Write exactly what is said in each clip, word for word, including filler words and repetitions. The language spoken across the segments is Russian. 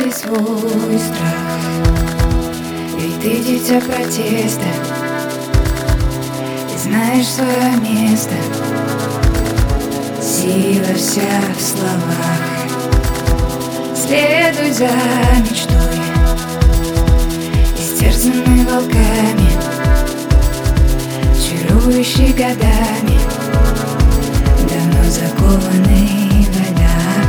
Преодолей свой страх, ведь ты дитя протеста и знаешь свое место. Сила вся в словах. Следуй за мечтой, истерзанной волками, чарующей годами, давно закованный в льдах.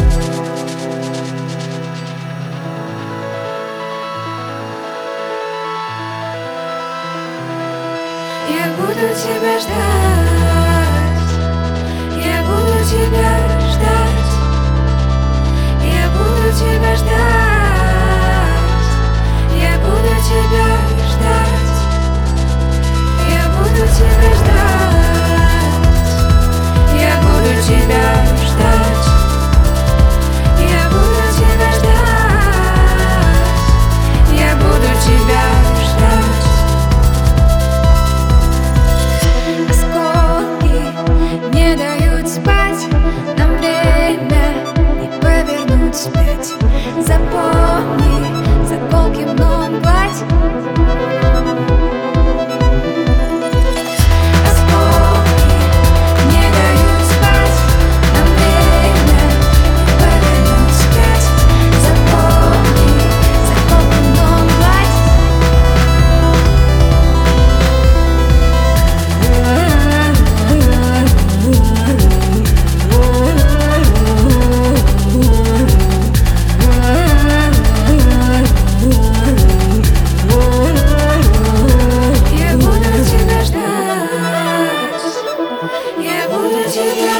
Я буду тебя ждать, я буду тебя ждать, я буду тебя ждать, я буду тебя ждать, я буду тебя ждать, я буду тебя ждать, я буду тебя ждать, я буду тебя ждать. Не дают спать, нам время не повернуть вспять. Запомни, заколки мном гладь. Осколки не дают спать, нам время не повернуть вспять. Запомни, заколки мном гладь. Я буду тебя